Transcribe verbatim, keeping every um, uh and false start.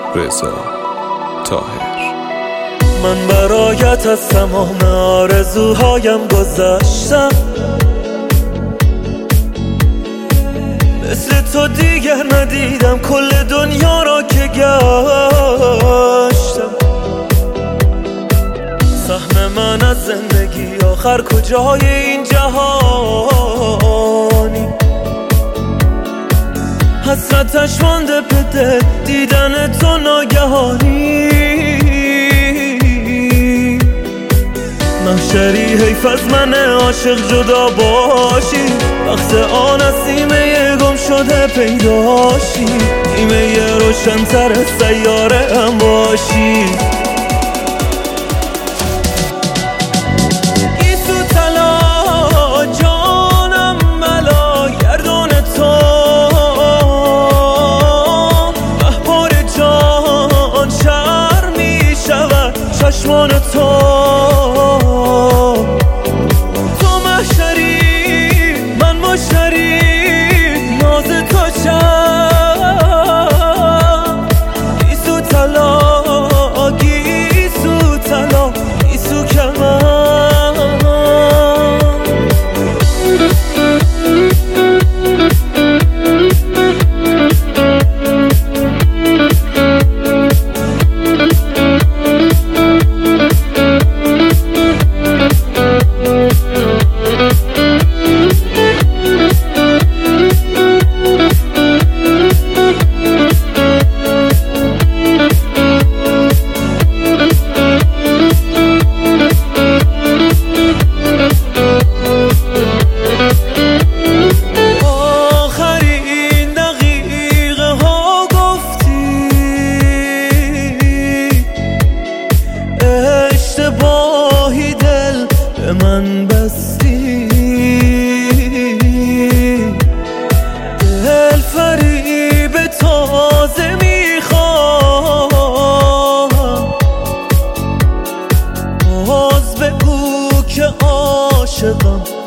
رضا طاهر. من برایت از تمام آرزوهایم گذشتم، مثل تو دیگر ندیدم کل دنیا را که گشتم. سهم من از زندگی آخر کجای این جهانی، حسرتش مانده به دل دیدن تو ناگهانی. محشری حیف از من عاشق جدا باشی، وقت آن از نیمه گم شده پیداشی، نیمه روشن‌تر سیاره هم باشی. گیسو طلا جانم بلا گردون تو، مهبار جان شر می شود چشمان تو. اشتباهی دل به من بستی، دل فریب تازه میخوام، باز بگو که عاشقم